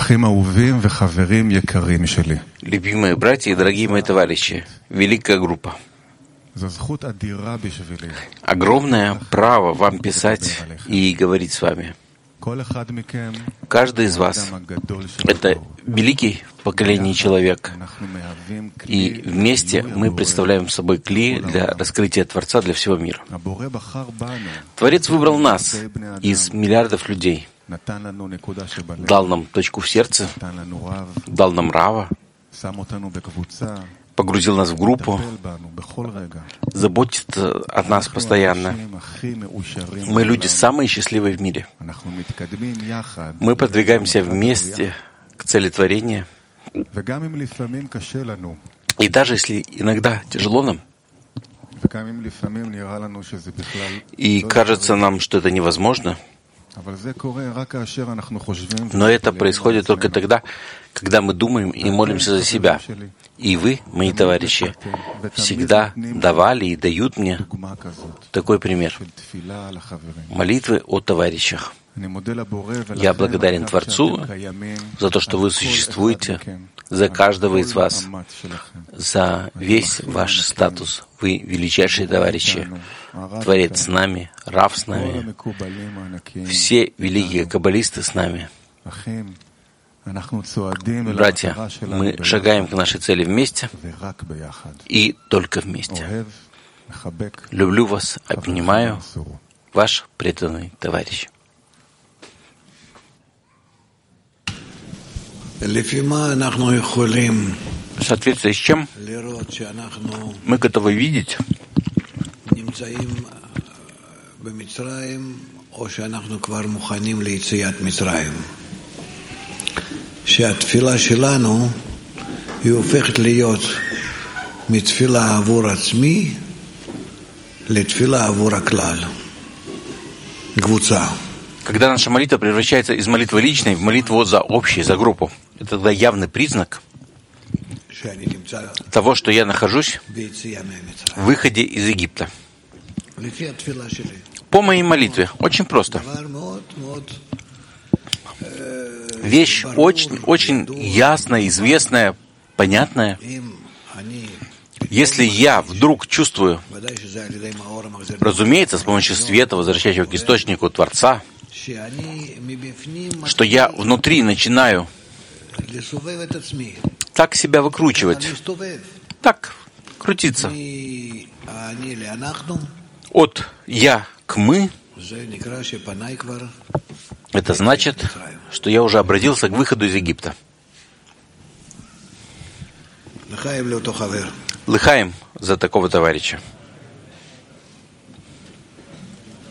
Любимые братья и дорогие мои товарищи, великая группа. Огромное право вам писать и говорить с вами. Каждый из вас — это великий в поколении человек. И вместе мы представляем собой кли для раскрытия Творца для всего мира. Творец выбрал нас из миллиардов людей. Дал нам точку в сердце, дал нам Рава, погрузил нас в группу, заботится о нас постоянно. Мы люди самые счастливые в мире. Мы продвигаемся вместе к цели творения. И даже если иногда тяжело нам, и кажется нам, что это невозможно, но это происходит только тогда, когда мы думаем и молимся за себя. И вы, мои товарищи, всегда давали и дают мне такой пример. Молитвы о товарищах. Я благодарен Творцу за то, что вы существуете, за каждого из вас, за весь ваш статус. Вы величайшие товарищи. Творец с нами, Рав с нами, все великие каббалисты с нами. Братья, мы шагаем к нашей цели вместе и только вместе. Люблю вас, обнимаю, ваш преданный товарищ. В соответствии с чем мы готовы видеть, שהתפילה שלנו היא הופכת להיות מתפילה עבור עצמי לתפילה עבור הכלל, קבוצה. Когда наша молитва превращается из молитвы личной в молитву за общее, за группу, это тогда явный признак того, что я нахожусь в выходе из Египта. По моей молитве. Очень просто. Вещь очень ясная, известная, понятная. Если я вдруг чувствую, разумеется, с помощью света, возвращающего к источнику Творца, что я внутри начинаю так себя выкручивать, так крутиться от «я» к «мы», это значит, что я уже обратился к выходу из Египта. Лыхаем за такого товарища.